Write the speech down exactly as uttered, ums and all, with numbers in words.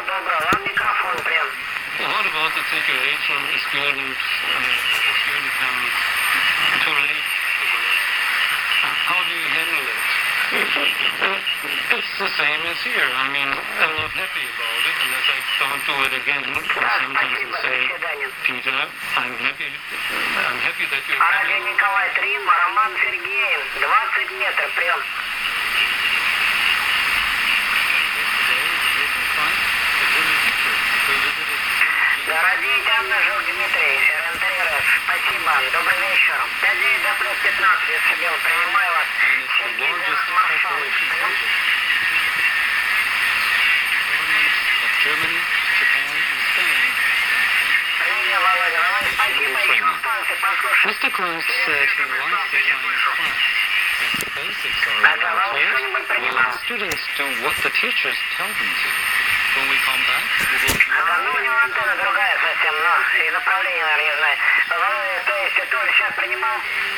доброго. Вам микрофон прям. What about the situation is students, uh, students come too late to the lesson? How do you handle it? It's the same as here. I mean, I'm not happy about it unless I don't do it again. And sometimes I say, Peter, I'm happy, I'm happy that you're Арабия coming. Николай три, Роман Сергеев, двадцать метров, прям. Дорогие Анна Дмитрий, РНТРФ, спасибо, добрый вечер. пять девять до плюс пятнадцать, Децибел, принимаю вас. Сергей Денис Маршал. Germany, Japan, and Spain. Принял, Володя, Володя, спасибо, еще остался, послушай. Mister Klaus said he likes the science class. If the basics are Ага, well Володя, taught, что-нибудь will принимал? the students do what the teachers tell them to? When we come back, we will... Да, ну у него антенна другая совсем, но и направление, наверное, не знаю. Володя, то есть ты тоже сейчас принимал?